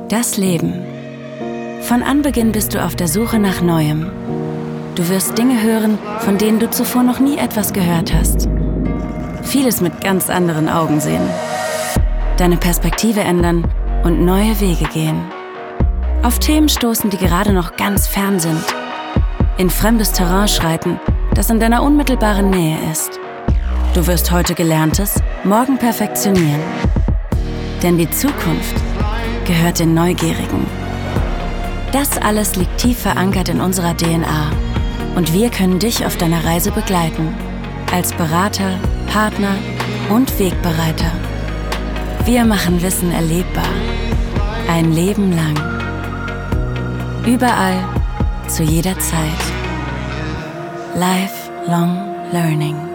Das Leben. Von Anbeginn bist du auf der Suche nach Neuem. Du wirst Dinge hören, von denen du zuvor noch nie etwas gehört hast. Vieles mit ganz anderen Augen sehen. Deine Perspektive ändern und neue Wege gehen. Auf Themen stoßen, die gerade noch ganz fern sind. In fremdes Terrain schreiten, das in deiner unmittelbaren Nähe ist. Du wirst heute Gelerntes morgen perfektionieren. Denn die Zukunft gehört den Neugierigen. Das alles liegt tief verankert in unserer DNA. Und wir können dich auf deiner Reise begleiten. Als Berater, Partner und Wegbereiter. Wir machen Wissen erlebbar. Ein Leben lang. Überall, zu jeder Zeit. Lifelong Learning.